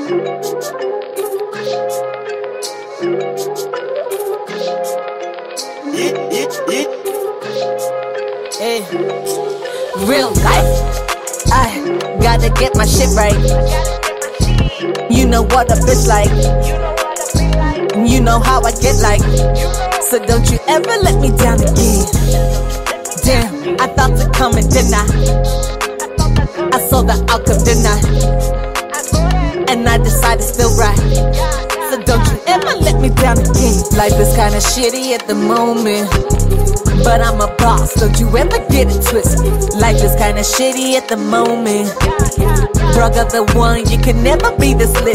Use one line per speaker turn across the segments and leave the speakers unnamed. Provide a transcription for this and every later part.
Hey, real life, I gotta get my shit right. You know what a bitch like. You know how I get like. So don't you ever let me down again. Damn, I thought to come and deny. I saw the outcome, didn't I? And I decided still right. So don't you ever let me down again. Life is kinda shitty at the moment, but I'm a boss, don't you ever get it twisted. Life is kinda shitty at the moment. Brother, the one, you can never be this lit.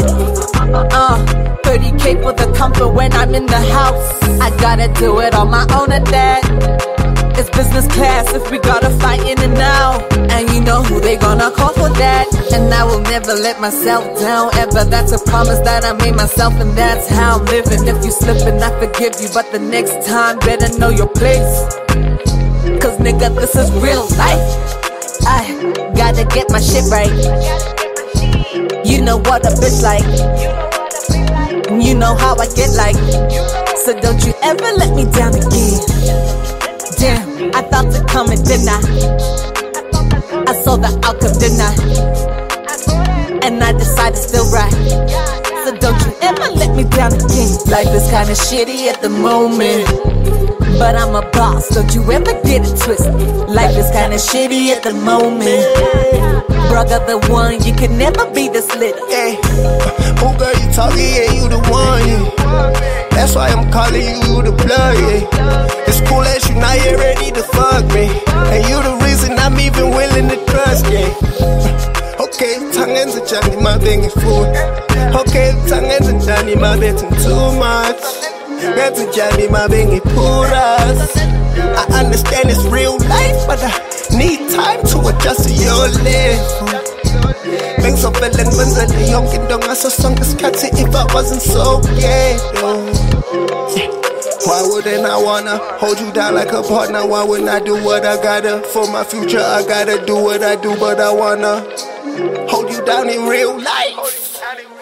30K for the comfort when I'm in the house. I gotta do it on my own at that. It's business class if we gotta fight in and out. And you know who they gonna call for that. And I will never let myself down ever. That's a promise that I made myself, and that's how I'm living. If you slippin', I forgive you, but the next time better know your place. Cause nigga, this is real life. I gotta get my shit right. You know what a bitch like. You know how I get like. So don't you ever let me down again. Damn, I thought to come and deny. I saw the outcome, didn't I? And I decided still right. So don't you ever let me down again. Life is kinda shitty at the moment, but I'm a boss, don't you ever get it twisted. Life is kinda shitty at the moment. Brother, the one, you can never be this lit.
Hey, oh girl, you talking, yeah, you the one, yeah. That's why I'm calling you the blood, yeah. It's cool as you, now you're ready to fuck me. And you the reason I'm even willing to trust, yeah. Okay, tangen zinjani mabengi futhi. Okay, tangen zinjani mabethu too much. Ngenzinjani mabengi puras. I understand it's real life, but I need time to adjust to your level. Bengizovele ngibenzele yonke into ngaso sonke isikhathi if I wasn't so ghetto. Why wouldn't I wanna hold you down like a partner? Why wouldn't I do what I gotta? For my future I gotta do what I do, but I wanna hold you down in real life.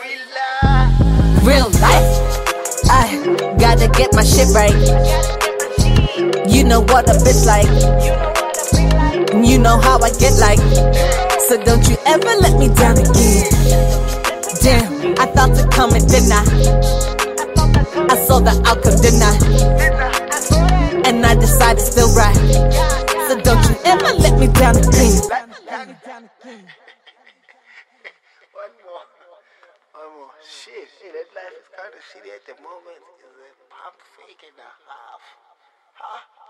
Real life, I gotta get my shit right. You know what a bitch like. You know how I get like. So don't you ever let me down again. Damn, I thought to come and deny. I saw the outcome, didn't I? And I decided still right. So don't you ever let me down again.
One more. Shit, that life is kinda shitty at the moment. Is a pump fake and a half. Huh?